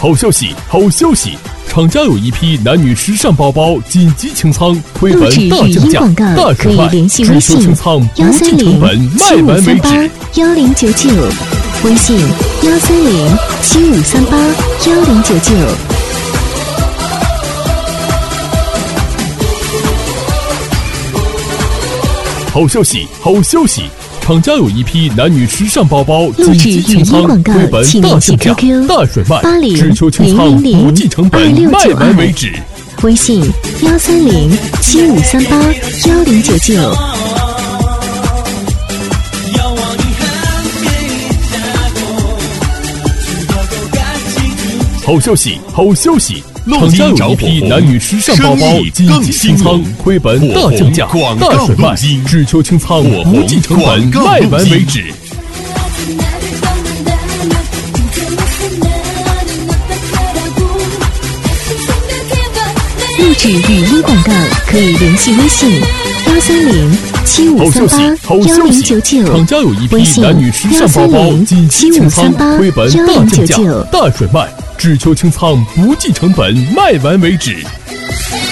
好消息，好消息！厂家有一批男女时尚包包紧急清仓，回本大降价，大甩卖，只求清仓不计成本，卖完为止。 1099，微信13075381099。 好消息，好消息！厂家有一批男女时尚包包紧急清仓，回本大降价，大甩卖，只求清仓不计成本，卖完为止。 微信13075381099。 好消息，好消息！厂家有一批男女时尚包包紧急清仓，回本大降价，大甩卖，只求清仓不计成本，卖完为止。 录制语音广告可以联系微信13075381099， 厂家有一批男女时尚包包紧急清仓，回本大降价，大甩卖，只求清仓不计成本，卖完为止。